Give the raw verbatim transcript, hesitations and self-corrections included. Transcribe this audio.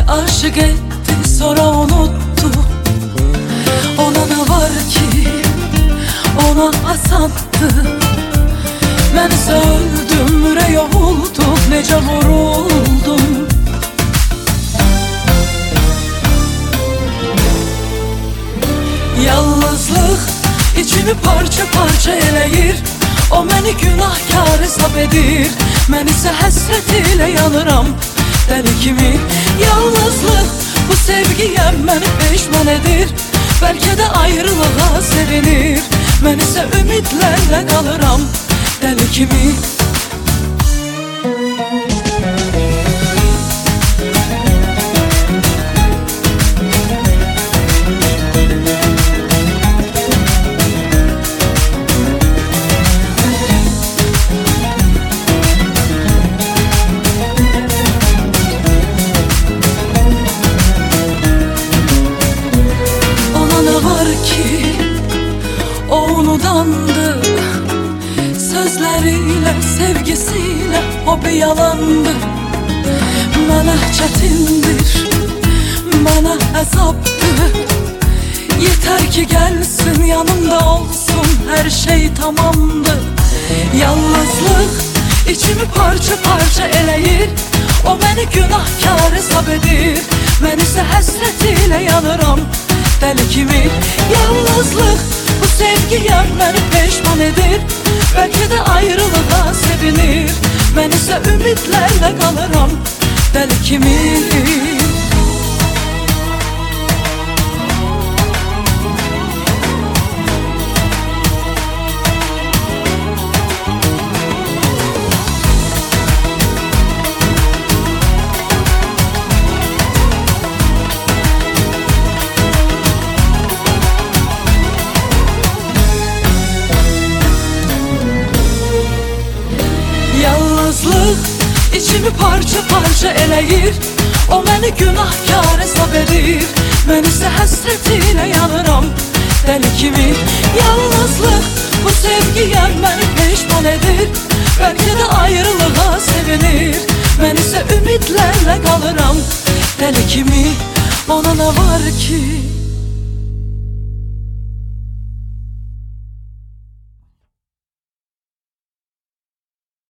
aşık etti sonra unuttu. Ona ne var ki ona asattı. Ben ise öldüm, yüreğe oldum, nece vuruldum. Yalnızlık içimi parça parça eləyir. O məni günahkar hesab edir. Mən isə həsrət ilə yanıram dəli kimi. Yalnızlıq bu sevgiyə məni peşman edir. Bəlkə də ayrılığa sevinir. Mən isə ümidlərlə qalıram dəli kimi. O unudandı, sözleriyle, sevgisiyle o bir yalandı. Mənə çətindir, mənə əzabdır. Yeter ki gelsin, yanımda olsun, her şey tamamdır. Yalnızlık içimi parça parça eləyir. O məni günahkar hesab edir. Mən isə həsrət ilə yanıram dəli kimi. Yalnızlık bu sevgiyə məni peşman edir. Bəlkə də ayrılığa sevinir. Mən isə ümidlərlə qalıram dəli kimi. Yalnızlık içimi parça parça eləyir. O məni günahkar hesab edir. Mən isə həsrət ilə yanıram dəli kimi. Yalnızlık bu sevgiyə məni peşman edir. Bəlkə də ayrılığa sevinir. Mən isə ümidlərlə qalıram dəli kimi. Ona nə var ki